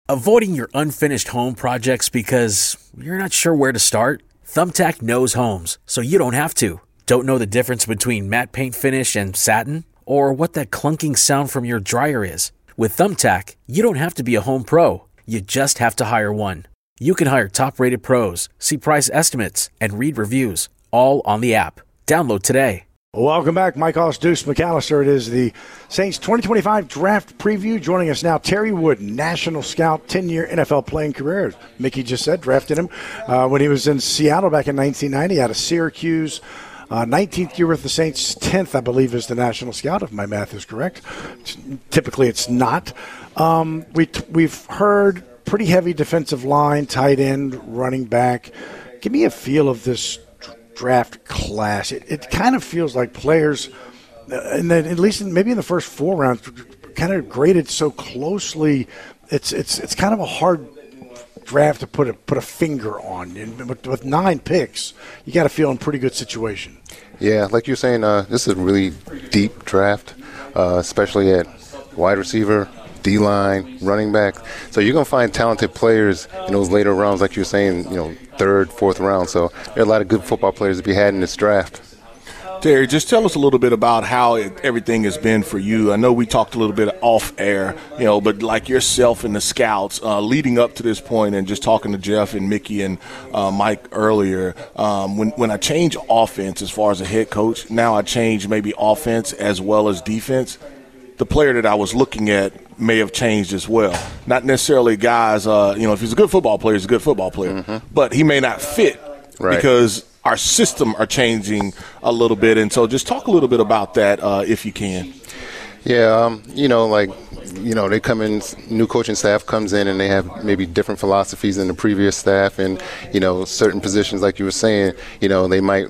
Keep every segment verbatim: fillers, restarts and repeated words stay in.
Avoiding your unfinished home projects because you're not sure where to start? Thumbtack knows homes, so you don't have to. Don't know the difference between matte paint finish and satin? Or what that clunking sound from your dryer is? With Thumbtack, you don't have to be a home pro. You just have to hire one. You can hire top-rated pros, see price estimates, and read reviews, all on the app. Download today. Welcome back. Mike Hoss, Deuce McAllister. It is the Saints twenty twenty-five draft preview. Joining us now, Terry Wooden, national scout, ten-year N F L playing career. Mickey just said, drafted him uh, when he was in Seattle back in nineteen ninety out of Syracuse. Uh, nineteenth year with the Saints, tenth, I believe, is the national scout, if my math is correct. Typically, it's not. Um, we t- we've heard pretty heavy defensive line, tight end, running back. Give me a feel of this draft class. It, it kind of feels like players, uh, and then at least in, maybe in the first four rounds, kind of graded so closely. It's it's it's kind of a hard draft to put a put a finger on. And with, with nine picks, you got to feel in pretty good situation. Yeah, like you're saying, uh, this is a really deep draft, uh, especially at wide receiver, D-line, running back. So you're going to find talented players in those later rounds, like you're saying, you know, third, fourth round. So there are a lot of good football players to be had in this draft. Terry, just tell us a little bit about how it, everything has been for you. I know we talked a little bit off air, you know, but like yourself and the scouts uh, leading up to this point, and just talking to Jeff and Mickey and uh, Mike earlier, um, when, when I change offense as far as a head coach, now I change maybe offense as well as defense. The player that I was looking at may have changed as well. Not necessarily guys, uh, you know, if he's a good football player, he's a good football player. Mm-hmm. But he may not fit right. because our system are changing a little bit. And so just talk a little bit about that uh, if you can. Yeah, um, you know, like, you know, they come in, new coaching staff comes in and they have maybe different philosophies than the previous staff. And, you know, certain positions, like you were saying, you know, they might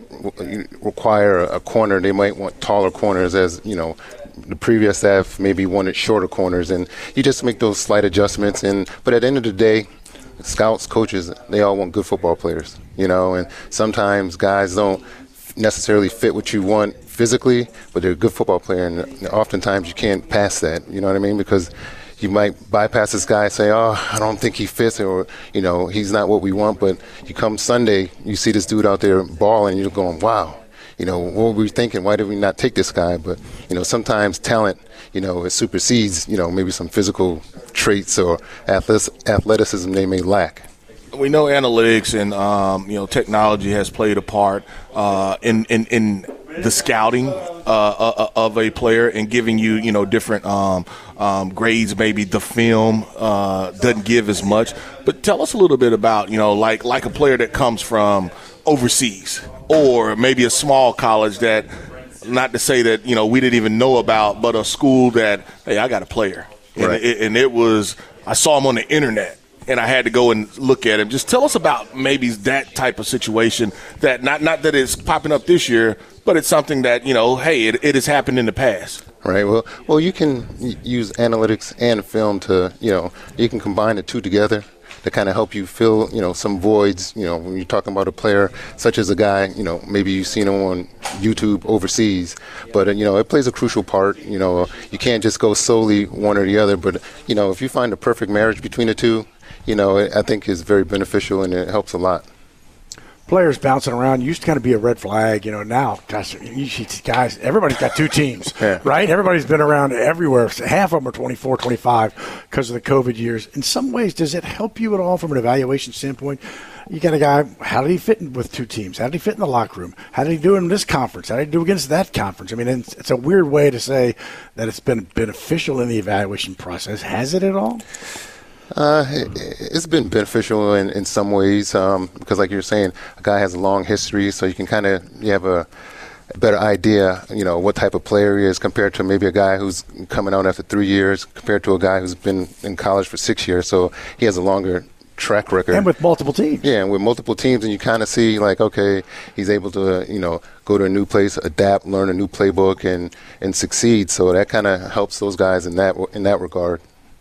require a corner. They might want taller corners, as, you know, the previous staff maybe wanted shorter corners, and you just make those slight adjustments. And but at the end of the day, scouts, coaches, they all want good football players, you know, and sometimes guys don't necessarily fit what you want physically, but they're a good football player, and oftentimes you can't pass that, you know what I mean, because you might bypass this guy and say, oh, I don't think he fits, or, you know, he's not what we want, but you come Sunday, you see this dude out there balling, and you're going, wow. You know, what were we thinking? Why did we not take this guy? But, you know, sometimes talent, you know, it supersedes, you know, maybe some physical traits or athleticism they may lack. We know analytics and, um, you know, technology has played a part uh, in, in, in the scouting uh, of a player and giving you, you know, different um, um, grades. Maybe the film uh, doesn't give as much. But tell us a little bit about, you know, like like a player that comes from overseas, or maybe a small college that, not to say that, you know, we didn't even know about, but a school that, hey, I got a player. And, right. it, and it was, I saw him on the internet, and I had to go and look at him. Just tell us about maybe that type of situation, that not, not that it's popping up this year, but it's something that, you know, hey, it, it has happened in the past. Right. Well, well, you can use analytics and film to, you know, you can combine the two together to kind of help you fill, you know, some voids, you know, when you're talking about a player such as a guy, you know, maybe you've seen him on YouTube overseas, but, uh, you know, it plays a crucial part. You know, you can't just go solely one or the other, but, you know, if you find a perfect marriage between the two, you know, I think is very beneficial and it helps a lot. Players bouncing around used to kind of be a red flag, you know. Now, gosh, you see guys, everybody's got two teams, yeah. right? Everybody's been around everywhere. Half of them are twenty-four, twenty-five because of the COVID years. In some ways, does it help you at all from an evaluation standpoint? You got a guy, how did he fit in with two teams? How did he fit in the locker room? How did he do in this conference? How did he do against that conference? I mean, it's, it's a weird way to say that it's been beneficial in the evaluation process. Has it at all? Uh, it, it's been beneficial in, in some ways um, because, like you're saying, a guy has a long history, so you can kind of you have a, a better idea, you know, what type of player he is compared to maybe a guy who's coming out after three years compared to a guy who's been in college for six years. So he has a longer track record. And with multiple teams. Yeah, and with multiple teams, and you kind of see like, okay, he's able to, you know, go to a new place, adapt, learn a new playbook, and and succeed. So that kind of helps those guys in that in that regard.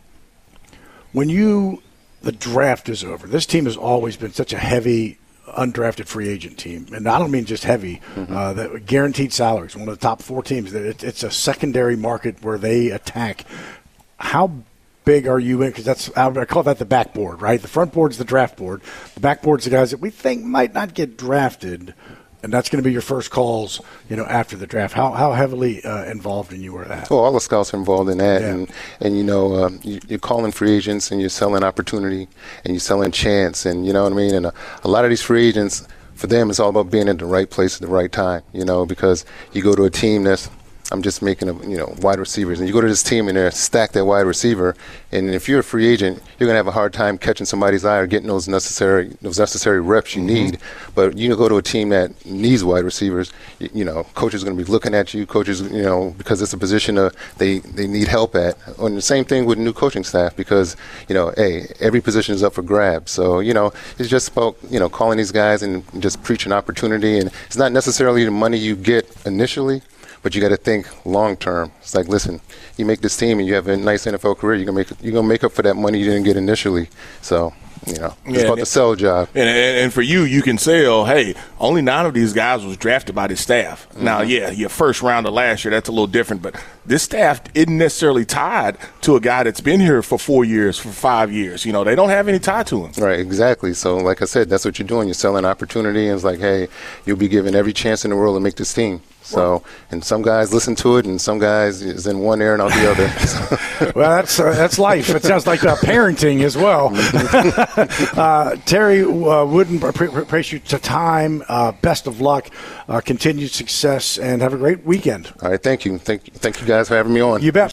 When you, the draft is over, this team has always been such a heavy undrafted free agent team. And I don't mean just heavy, mm-hmm. uh, the guaranteed salaries, one of the top four teams. It, it's a secondary market where they attack. How big are you in? Because that's I call that the backboard, right? The front board's the draft board. The backboard's the guys that we think might not get drafted, and that's going to be your first calls, you know, after the draft. How how heavily uh, involved in you were that? Well, all the scouts are involved in that, Yeah. and and you know, uh, you, you're calling free agents and you're selling opportunity and you're selling chance, and you know what I mean. And a, a lot of these free agents, for them, it's all about being at the right place at the right time, you know, because you go to a team that's, I'm just making a, you know, wide receivers, and you go to this team and they're stacked at wide receiver, and if you're a free agent, you're gonna have a hard time catching somebody's eye or getting those necessary those necessary reps you Mm-hmm. need. But you go to a team that needs wide receivers, you, you know, coaches are gonna be looking at you, coaches, you know, because it's a position uh, they they need help at. And the same thing with new coaching staff, because you know, hey, every position is up for grabs. So you know, it's just about you know calling these guys and just preaching opportunity, and it's not necessarily the money you get initially. But you got to think long term. It's like, listen, you make this team and you have a nice N F L career. You're gonna make you're gonna make up for that money you didn't get initially. So, you know, it's Yeah, about the sell job. And, and and for you, you can sell, hey, only nine of these guys was drafted by the staff. Mm-hmm. Now, yeah, your first round of last year, that's a little different, but this staff isn't necessarily tied to a guy that's been here for four years, for five years. You know, they don't have any tie to him. Right, exactly. So, like I said, that's what you're doing. You're selling opportunity, and it's like, hey, you'll be given every chance in the world to make this team. So, and some guys listen to it, and some guys is in one ear and out the other. Well, that's uh, that's life. It sounds like uh, parenting as well. uh, Terry uh, Wooden, appreciate your time. Uh, best of luck, uh, continued success, and have a great weekend. All right, thank you. Thank, thank you guys for having me on. You bet.